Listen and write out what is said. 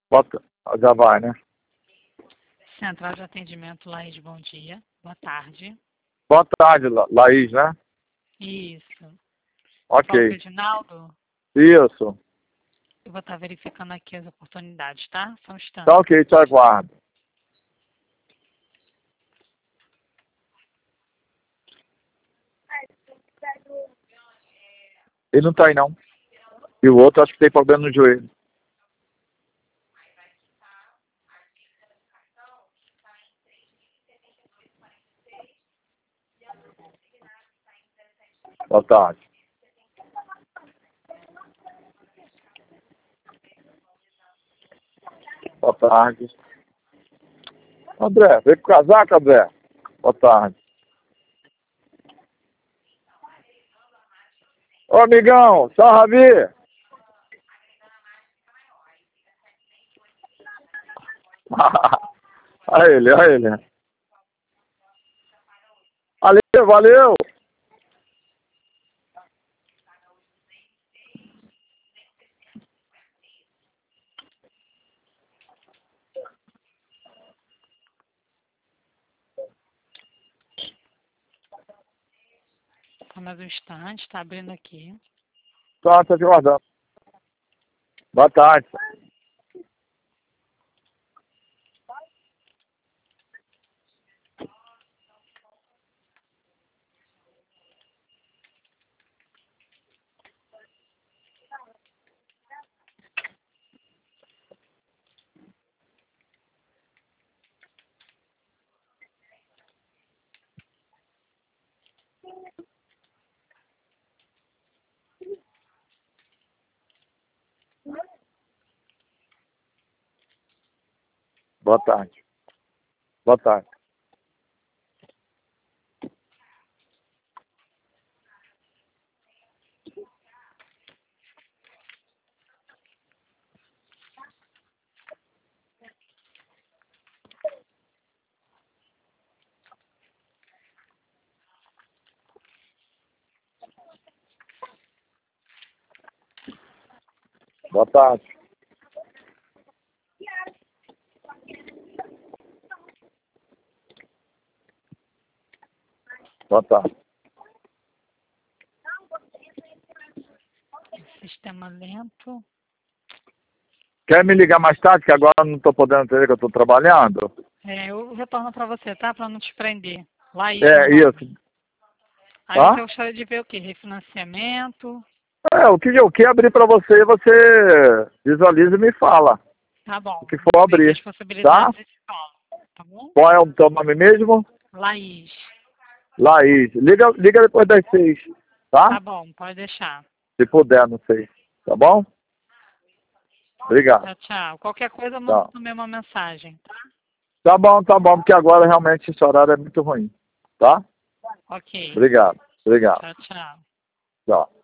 Bota, já vai, né? Central de Atendimento, Laís, bom dia. Boa tarde. Boa tarde, Laís, né? Isso. Ok. Fala com o Edinaldo. Isso. Eu vou estar verificando aqui as oportunidades, tá? Só um instante. Tá ok, te aguardo. Ele não tá aí, não. E o outro acho que tem problema no joelho. Boa tarde. Boa tarde. André, vem com o casaco, André. Boa tarde. Ô, amigão, São Ravi. Olha ele, olha ele. Valeu, valeu. Só mais um instante, tá abrindo aqui. Tá, tô te aguardando. Boa tarde. Boa tarde. Boa tarde. Boa tarde. Boa tarde. Sistema lento. Quer me ligar mais tarde, que agora eu não estou podendo atender, que eu estou trabalhando? Eu retorno para você, tá? Para não te prender. Laís, É, meu nome. isso. Aí Tá? você gostaria de ver o quê? Refinanciamento. O que eu quero abrir para você, você visualiza e me fala. Tá bom. O que for Vou ver aqui abrir. as Tá? possibilidades e te falo. Tá bom? Qual é o teu nome mesmo? Laís. Laís. Liga depois das 6. Tá Tá? bom, pode deixar. Se puder, não sei. Tá bom? Obrigado. Tchau, tchau. Qualquer coisa, manda Tá. também uma mensagem, tá? Tá bom, porque agora realmente esse horário é muito ruim. Tá? Ok. Obrigado. Obrigado. Tchau, tchau. Tchau.